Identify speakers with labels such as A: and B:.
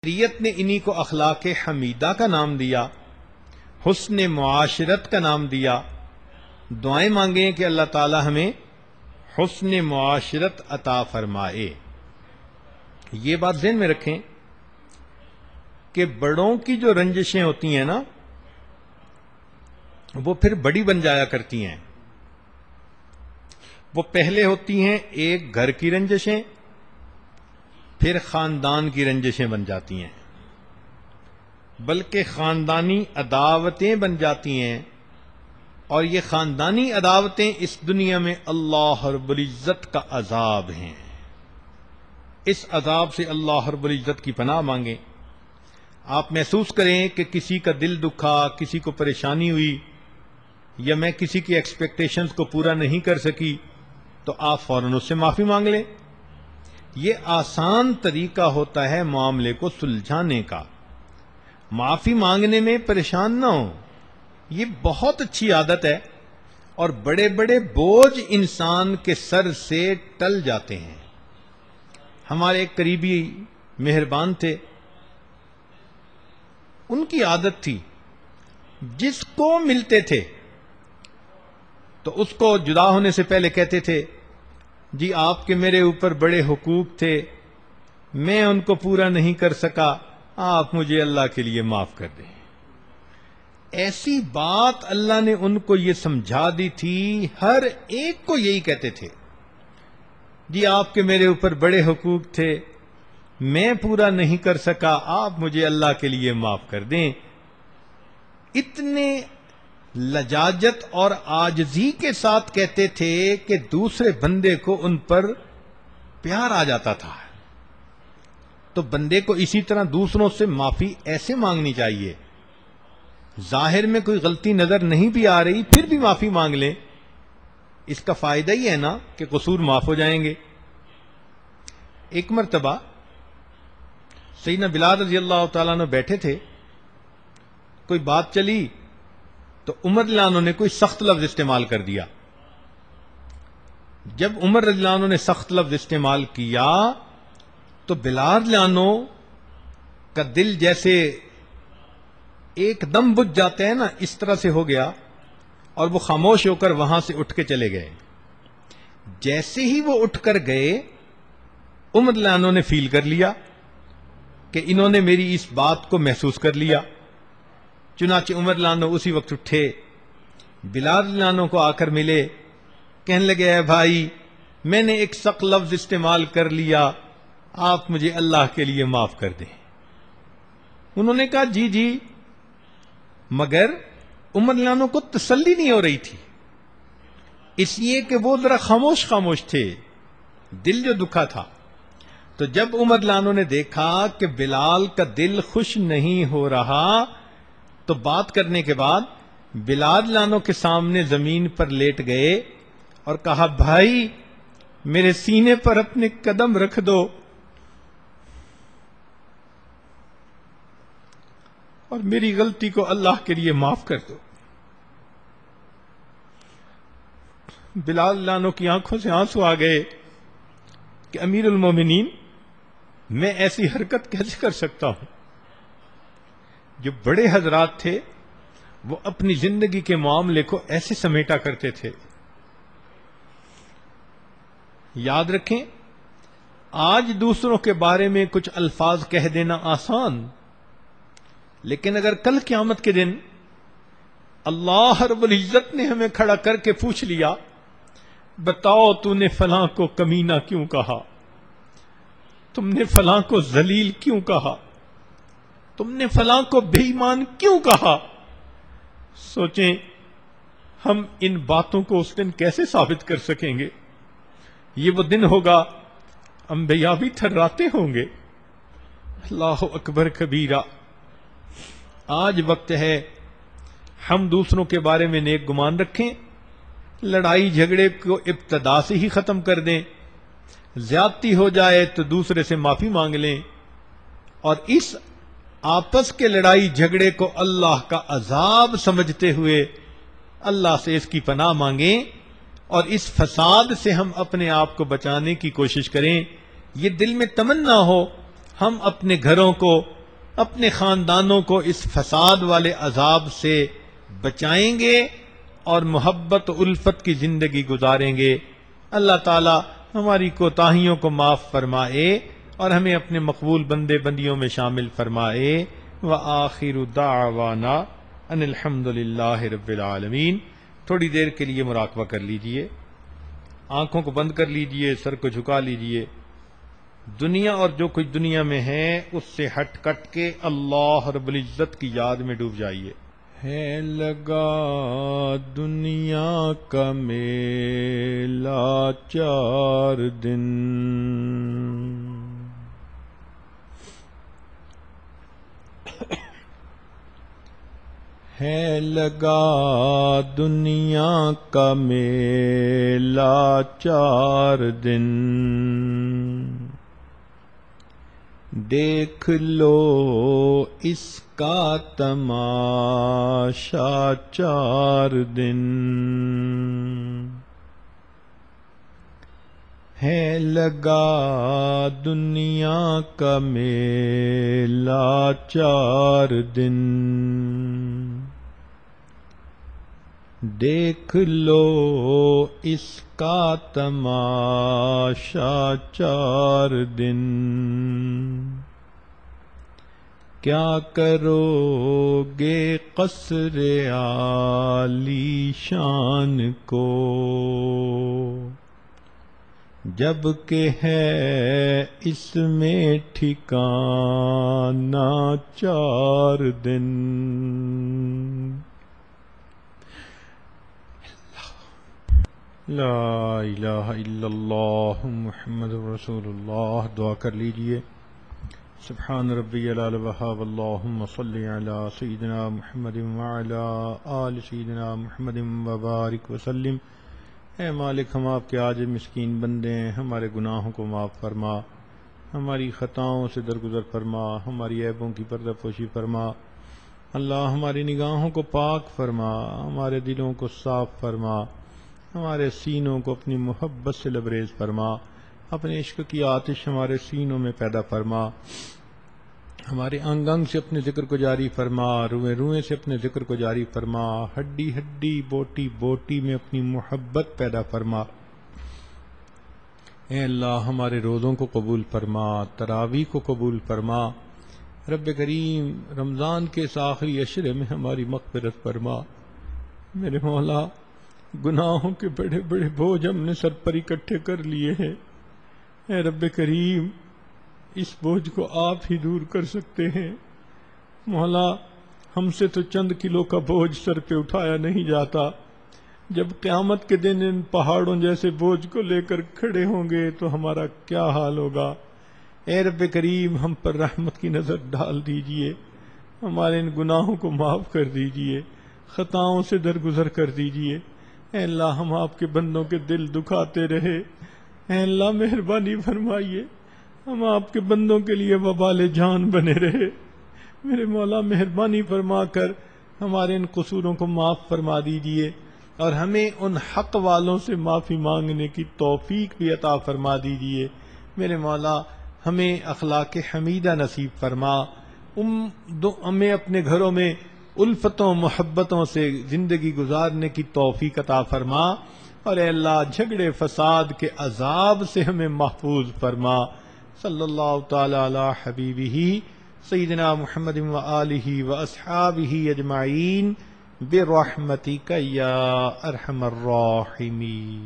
A: شریعت نے انہی کو اخلاق حمیدہ کا نام دیا، حسن معاشرت کا نام دیا۔ دعائیں مانگیں کہ اللہ تعالی ہمیں حسن معاشرت عطا فرمائے۔ یہ بات ذہن میں رکھیں کہ بڑوں کی جو رنجشیں ہوتی ہیں نا، وہ پھر بڑی بن جایا کرتی ہیں۔ وہ پہلے ہوتی ہیں ایک گھر کی رنجشیں، پھر خاندان کی رنجشیں بن جاتی ہیں، بلکہ خاندانی عداوتیں بن جاتی ہیں، اور یہ خاندانی عداوتیں اس دنیا میں اللہ رب العزت کا عذاب ہیں۔ اس عذاب سے اللہ رب العزت کی پناہ مانگیں۔ آپ محسوس کریں کہ کسی کا دل دکھا، کسی کو پریشانی ہوئی، یا میں کسی کی ایکسپیکٹیشنز کو پورا نہیں کر سکی، تو آپ فوراً اس سے معافی مانگ لیں۔ یہ آسان طریقہ ہوتا ہے معاملے کو سلجھانے کا۔ معافی مانگنے میں پریشان نہ ہو، یہ بہت اچھی عادت ہے، اور بڑے بڑے بوجھ انسان کے سر سے ٹل جاتے ہیں۔ ہمارے ایک قریبی مہربان تھے، ان کی عادت تھی جس کو ملتے تھے تو اس کو جدا ہونے سے پہلے کہتے تھے، جی آپ کے میرے اوپر بڑے حقوق تھے، میں ان کو پورا نہیں کر سکا، آپ مجھے اللہ کے لیے معاف کر دیں۔ ایسی بات اللہ نے ان کو یہ سمجھا دی تھی، ہر ایک کو یہی کہتے تھے، جی آپ کے میرے اوپر بڑے حقوق تھے، میں پورا نہیں کر سکا، آپ مجھے اللہ کے لیے معاف کر دیں۔ اتنے لجاجت اور عاجزی کے ساتھ کہتے تھے کہ دوسرے بندے کو ان پر پیار آ جاتا تھا۔ تو بندے کو اسی طرح دوسروں سے معافی ایسے مانگنی چاہیے، ظاہر میں کوئی غلطی نظر نہیں بھی آ رہی پھر بھی معافی مانگ لیں، اس کا فائدہ ہی ہے نا کہ قصور معاف ہو جائیں گے۔ ایک مرتبہ سیدنا بلال رضی اللہ تعالیٰ عنہ بیٹھے تھے، کوئی بات چلی تو عمر رضی اللہ عنہ نے کوئی سخت لفظ استعمال کر دیا۔ جب عمر رضی اللہ عنہ نے سخت لفظ استعمال کیا تو بلال رضی اللہ عنہ کا دل جیسے ایک دم بجھ جاتے ہیں نا، اس طرح سے ہو گیا، اور وہ خاموش ہو کر وہاں سے اٹھ کے چلے گئے۔ جیسے ہی وہ اٹھ کر گئے، عمر رضی اللہ عنہ نے فیل کر لیا کہ انہوں نے میری اس بات کو محسوس کر لیا۔ چنانچہ عمر رضی اللہ عنہ اسی وقت اٹھے، بلال رضی اللہ عنہ کو آ کر ملے، کہنے لگے، اے بھائی میں نے ایک سخت لفظ استعمال کر لیا، آپ مجھے اللہ کے لیے معاف کر دیں۔ انہوں نے کہا جی جی، مگر عمر رضی اللہ عنہ کو تسلی نہیں ہو رہی تھی، اس لیے کہ وہ ذرا خاموش تھے، دل جو دکھا تھا۔ تو جب عمر رضی اللہ عنہ نے دیکھا کہ بلال کا دل خوش نہیں ہو رہا، تو بات کرنے کے بعد بلال رضی اللہ عنہ کے سامنے زمین پر لیٹ گئے اور کہا، بھائی میرے سینے پر اپنے قدم رکھ دو اور میری غلطی کو اللہ کے لیے معاف کر دو۔ بلال رضی اللہ عنہ کی آنکھوں سے آنسو آ گئے کہ امیر المومنین، میں ایسی حرکت کیسے کر سکتا ہوں؟ جو بڑے حضرات تھے وہ اپنی زندگی کے معاملے کو ایسے سمیٹا کرتے تھے۔ یاد رکھیں، آج دوسروں کے بارے میں کچھ الفاظ کہہ دینا آسان، لیکن اگر کل قیامت کے دن اللہ رب العزت نے ہمیں کھڑا کر کے پوچھ لیا، بتاؤ تو نے فلاں کو کمینہ کیوں کہا، تم نے فلاں کو ذلیل کیوں کہا، تم نے فلاں کو بے ایمان کیوں کہا، سوچیں ہم ان باتوں کو اس دن کیسے ثابت کر سکیں گے؟ یہ وہ دن ہوگا انبیاء بھی تھراتے ہوں گے۔ اللہ اکبر کبیرہ۔ آج وقت ہے ہم دوسروں کے بارے میں نیک گمان رکھیں، لڑائی جھگڑے کو ابتدا سے ہی ختم کر دیں، زیادتی ہو جائے تو دوسرے سے معافی مانگ لیں، اور اس آپس کے لڑائی جھگڑے کو اللہ کا عذاب سمجھتے ہوئے اللہ سے اس کی پناہ مانگیں، اور اس فساد سے ہم اپنے آپ کو بچانے کی کوشش کریں۔ یہ دل میں تمنا ہو ہم اپنے گھروں کو، اپنے خاندانوں کو اس فساد والے عذاب سے بچائیں گے اور محبت و الفت کی زندگی گزاریں گے۔ اللہ تعالی ہماری کوتاہیوں کو معاف فرمائے اور ہمیں اپنے مقبول بندے بندیوں میں شامل فرمائے۔ وآخر دعوانا ان الحمد للہ رب العالمین۔ تھوڑی دیر کے لیے مراقبہ کر لیجئے، آنکھوں کو بند کر لیجئے، سر کو جھکا لیجئے، دنیا اور جو کچھ دنیا میں ہے اس سے ہٹ کٹ کے اللہ رب العزت کی یاد میں ڈوب جائیے۔ ہے لگا دنیا کا میلہ 4 دن، ہے لگا دنیا کا میلہ 4 دن، دیکھ لو اس کا تماشا 4 دن، ہے لگا دنیا کا میلہ 4 دن، دیکھ لو اس کا تماشا 4 دن، کیا کرو گے قصر عالی شان کو، جب کہ ہے اس میں ٹھکانہ 4 دن، لا الہ الا اللہ محمد رسول اللہ۔ دعا کر لیجئے۔ سبحان ربی العلی وہاب، اللہم صلی علی سیدنا محمد وعلی آل سیدنا محمد وبارک وسلم۔ اے مالک، ہم آپ کے عاجز مسکین بندے ہیں، ہمارے گناہوں کو معاف فرما، ہماری خطاؤں سے درگزر فرما، ہماری عیبوں کی پردہ پوشی فرما۔ اللہ ہماری نگاہوں کو پاک فرما، ہمارے دلوں کو صاف فرما، ہمارے سینوں کو اپنی محبت سے لبریز فرما، اپنے عشق کی آتش ہمارے سینوں میں پیدا فرما، ہمارے انگ انگ سے اپنے ذکر کو جاری فرما، روئیں روئیں سے اپنے ذکر کو جاری فرما، ہڈی ہڈی بوٹی بوٹی میں اپنی محبت پیدا فرما۔ اے اللہ ہمارے روزوں کو قبول فرما، تراویح کو قبول فرما۔ رب کریم، رمضان کے اس آخری عشرے میں ہماری مغفرت فرما۔ میرے مولا، گناہوں کے بڑے بڑے بوجھ ہم نے سر پر اکٹھے کر لیے ہیں، اے رب کریم اس بوجھ کو آپ ہی دور کر سکتے ہیں۔ مولا، ہم سے تو چند کلو کا بوجھ سر پہ اٹھایا نہیں جاتا، جب قیامت کے دن ان پہاڑوں جیسے بوجھ کو لے کر کھڑے ہوں گے تو ہمارا کیا حال ہوگا۔ اے رب کریم، ہم پر رحمت کی نظر ڈال دیجئے، ہمارے ان گناہوں کو معاف کر دیجئے، خطاؤں سے درگزر کر دیجئے۔ اے اللہ، ہم آپ کے بندوں کے دل دکھاتے رہے، اے اللہ مہربانی فرمائیے، ہم آپ کے بندوں کے لیے وبال جان بنے رہے۔ میرے مولا، مہربانی فرما کر ہمارے ان قصوروں کو معاف فرما دیجئے اور ہمیں ان حق والوں سے معافی مانگنے کی توفیق بھی عطا فرما دیجئے۔ میرے مولا، ہمیں اخلاق حمیدہ نصیب فرما، ہمیں اپنے گھروں میں الفتوں محبتوں سے زندگی گزارنے کی توفیق عطا فرما، اور اے اللہ جھگڑے فساد کے عذاب سے ہمیں محفوظ فرما۔ صلی اللہ تعالی علی حبیبہ سیدنا محمد وآلہ واصحابہ اجمعین برحمتک یا ارحم الراحمین۔